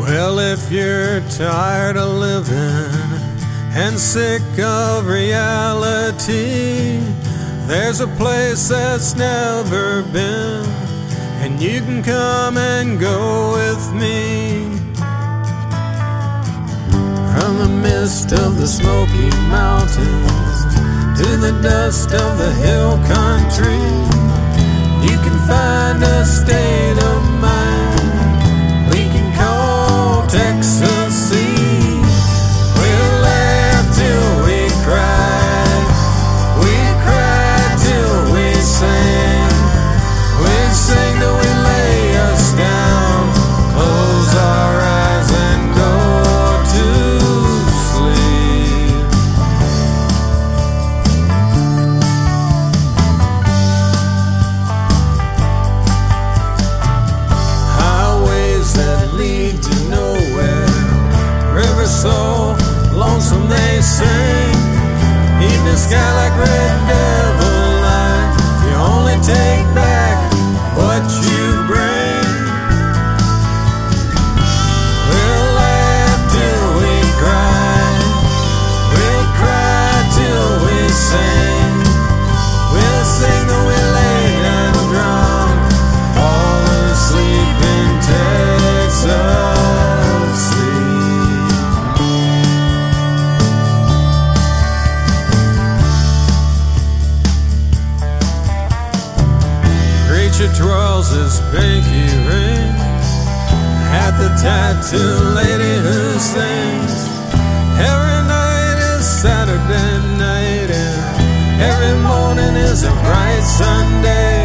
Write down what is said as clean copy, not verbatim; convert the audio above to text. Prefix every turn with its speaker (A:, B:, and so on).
A: Well, if you're tired of living and sick of reality, there's a place that's never been, and you can come and go with me. From the mist of the Smoky Mountains to the dust of the hill country, you can find a state of mind we can call Texas-y. We'll laugh till we cry till we sing. We'll sing till we lay us down, close our eyes and go to sleep. Highways that lead to nowhere, rivers so lonesome they sing. Evening sky like red devil light, you only take back what you bring. We'll laugh till we cry, we'll cry till we sing. We'll sing till we lay and drunk, fall asleep in Texas sleep. Preacher twirls his pinky ring at the tattoo lady who sings. Every night is Saturday night, and every morning is a bright Sunday.